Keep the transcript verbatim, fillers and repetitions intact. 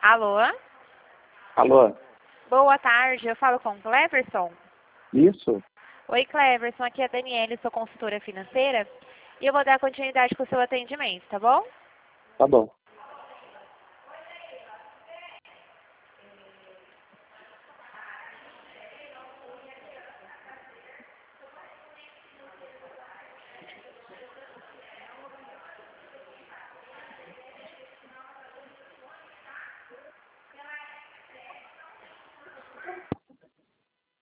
Alô? Alô? Boa tarde, eu falo com o Cleverson. Isso? Oi, Cleverson, aqui é a Daniela, sou consultora financeira e eu vou dar continuidade com o seu atendimento, tá bom? Tá bom.